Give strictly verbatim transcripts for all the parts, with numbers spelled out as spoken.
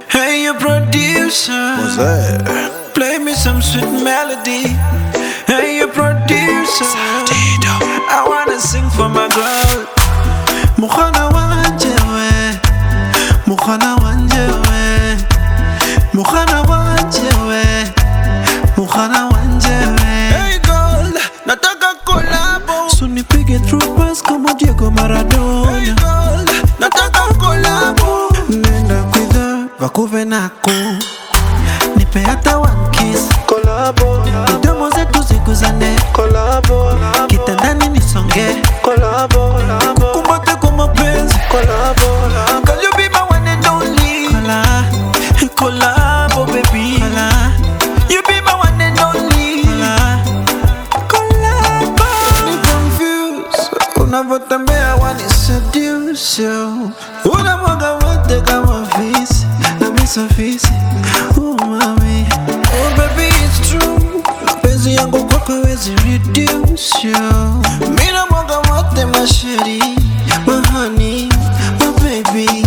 Hey, you producer. What's that? Play me some sweet melody. Hey, you producer. I wanna sing for my girl. Mukhana wanjewe, Mukhana wanjewe, Mukhana wanjewe, Mukhana wanjewe. Hey girl, nataka collabo. So nipige through pass kama Diego Maradona. Hey girl, nataka collabo. Nenda kwitha vakuve nako, nipe hata one kiss. Collabo, midomo zetu ziguzane. collabo, kitandani nisonge. collabo, kukumbate kwa mapenzi. collabo, Cause you be my one and only. Kola, collabo baby. Kola, you be my one and only. Kola, collabo. Ni confused, unavotembea wani seduce you. Unamwaga wote kama fisi, na miso fisi. Oh mami, oh baby it's true. Mapenzi yangu kwako wezi reduce you. Mina mwaga wote masheri, my honey, my baby.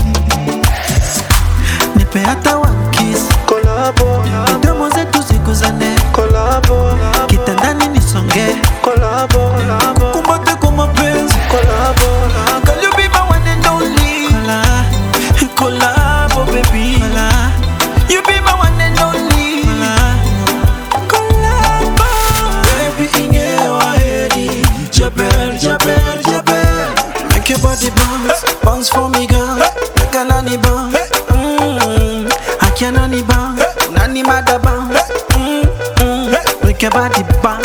Nipe hata one kiss. collabo, Midomo zetu ziguzane. collabo, Kitandani nisonge. collabo, Kukumbate kwa mapenzi. collabo, Cause you be my one and only. Kola, collabo baby. Kola, you be my one and only. Kola, collabo. Baby inge wa heri. Jaber, jaber, jaber. Make your body bounce, bounce for me girl. Make a nani bounce. Mm, I can nani bounce, nani mada bounce. Mm, mm. Make your body bounce.